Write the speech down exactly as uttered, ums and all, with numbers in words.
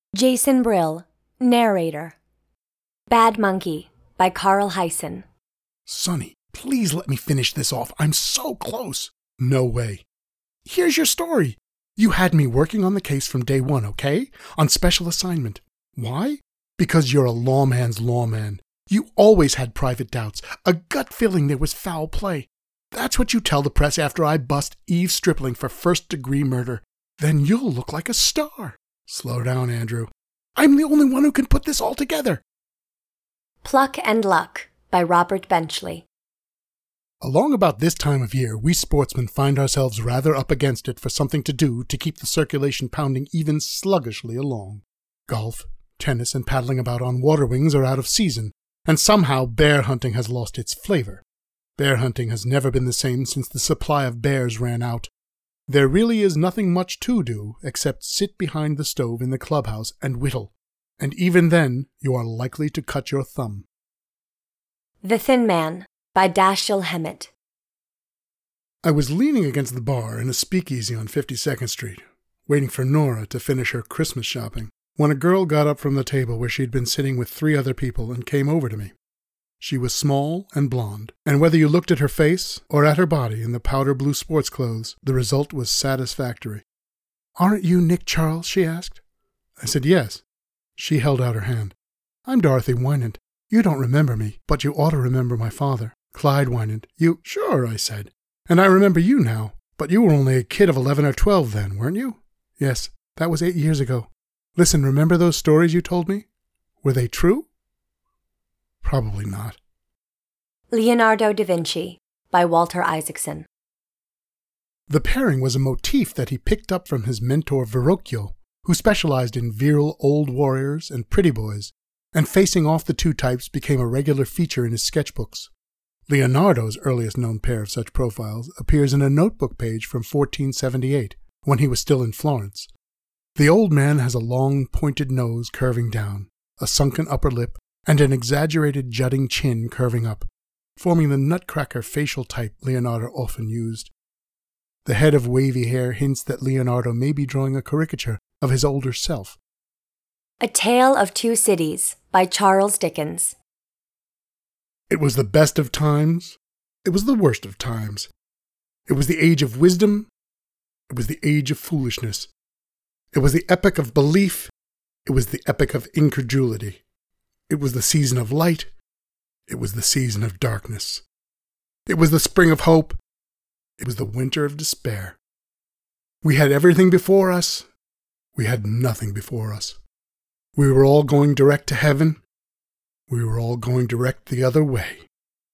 Jason Brill, narrator. Bad Monkey by Carl Hyson. Sonny, please let me finish this off. I'm so close. No way. Here's your story. You had me working on the case from day one, okay? On special assignment. Why? Because you're a lawman's lawman. You always had private doubts, a gut feeling there was foul play. That's what you tell the press after I bust Eve Stripling for first-degree murder. Then you'll look like a star. Slow down, Andrew. I'm the only one who can put this all together. Pluck and Luck by Robert Benchley. Along about this time of year, we sportsmen find ourselves rather up against it for something to do to keep the circulation pounding even sluggishly along. Golf, tennis, and paddling about on water wings are out of season, and somehow bear hunting has lost its flavor. Bear hunting has never been the same since the supply of bears ran out. There really is nothing much to do except sit behind the stove in the clubhouse and whittle, and even then you are likely to cut your thumb. The Thin Man by Dashiell Hammett. I was leaning against the bar in a speakeasy on fifty-second Street, waiting for Nora to finish her Christmas shopping, when a girl got up from the table where she'd been sitting with three other people and came over to me. She was small and blonde, and whether you looked at her face or at her body in the powder blue sports clothes, the result was satisfactory. "Aren't you Nick Charles?" she asked. I said yes. She held out her hand. "I'm Dorothy Wynant. You don't remember me, but you ought to remember my father, Clyde Wynant. You—" "Sure," I said. "And I remember you now, but you were only a kid of eleven or twelve then, weren't you?" "Yes, that was eight years ago. Listen, remember those stories you told me? Were they true?" "Probably not." Leonardo da Vinci by Walter Isaacson. The pairing was a motif that he picked up from his mentor Verrocchio, who specialized in virile old warriors and pretty boys, and facing off the two types became a regular feature in his sketchbooks. Leonardo's earliest known pair of such profiles appears in a notebook page from fourteen seventy-eight, when he was still in Florence. The old man has a long, pointed nose curving down, a sunken upper lip, and an exaggerated jutting chin curving up, forming the nutcracker facial type Leonardo often used. The head of wavy hair hints that Leonardo may be drawing a caricature of his older self. A Tale of Two Cities by Charles Dickens. It was the best of times. It was the worst of times. It was the age of wisdom. It was the age of foolishness. It was the epoch of belief. It was the epoch of incredulity. It was the season of light. It was the season of darkness. It was the spring of hope. It was the winter of despair. We had everything before us. We had nothing before us. We were all going direct to heaven. We were all going direct the other way.